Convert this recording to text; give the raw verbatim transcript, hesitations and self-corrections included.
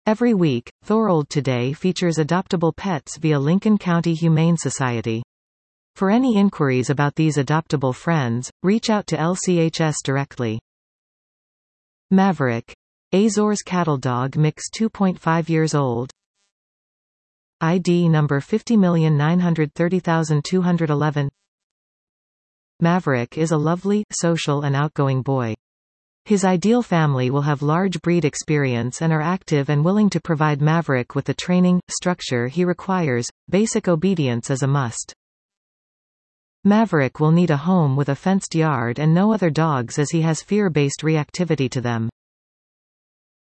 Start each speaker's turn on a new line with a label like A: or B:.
A: Every week, Thorold Today features adoptable pets via Lincoln County Humane Society. For any inquiries about these adoptable friends, reach out to L C H S directly. Maverick. Azores cattle dog mix two point five years old. I D number fifty million nine hundred thirty thousand two hundred eleven. Maverick is a lovely, social and outgoing boy. His ideal family will have large breed experience and are active and willing to provide Maverick with the training, structure he requires. Basic obedience is a must. Maverick will need a home with a fenced yard and no other dogs as he has fear-based reactivity to them.